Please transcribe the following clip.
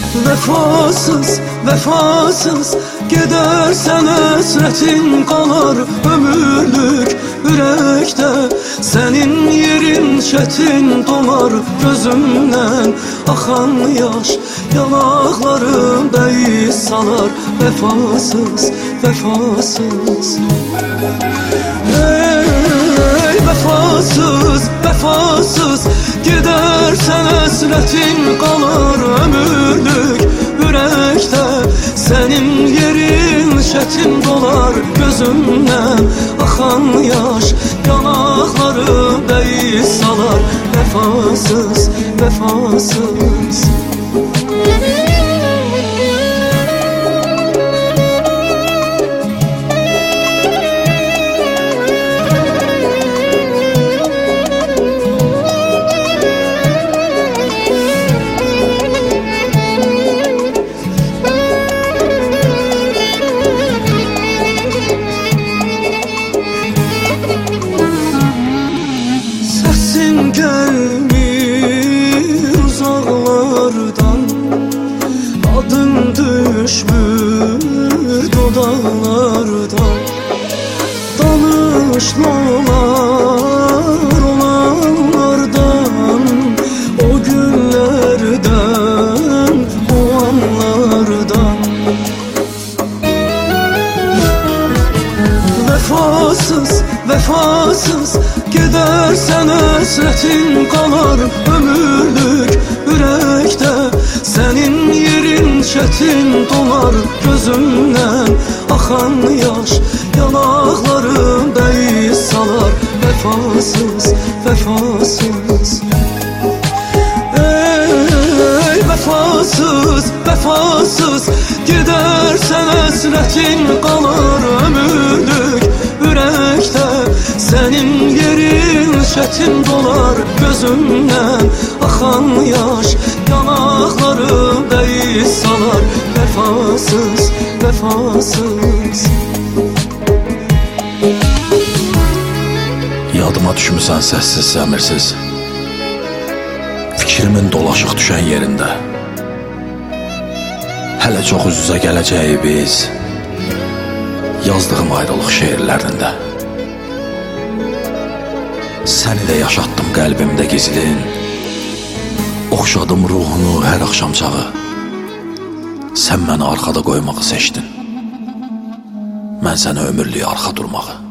Vefasız, vefasız gidersen hasretin kalır ömürlük yürekte. Senin yerin çetin dolar gözümden akan yaş, yanaklarım beyiz salar. Vefasız, vefasız. Ey vefasız, vefasız gidersen hasretin kalır ömürlük yürekte. Senin yerin çetin dolar gözümden akan yaş, yanaklarım beyiz salar. Vefasız, vefasız. Sesin gelmir uzaklardan, adın düşmür dudaklardan. Danışmalar olanlardan, o günlerden, o anlardan. Vefasız, vefasız gidersen hasretin kalır ömürlük yürekte. Senin yerin çetin dolar gözümden akan yaş, yanaklarım beyiz salar. Vefasız, vefasız. Ey vefasız, vefasız gidersen hasretin kalır ömürlük yürekte. Senin yerin çetin dolar gözümden akan yaş, yanaklarım beyiz salar. Vefasız, vefasız. Yadıma düşmüsən səssiz, səmirsiz, fikrimin dolaşıq düşən yerində. Hələ çox üz-üzə gələcəyi biz, yazdığım ayrılıq şeirlərində. Səni də yaşatdım qəlbimdə gizlin, oxşadım ruhunu hər axşam çağı. Sən məni arxada qoymağı seçdin, mən sənə ömürlük arxa durmağı.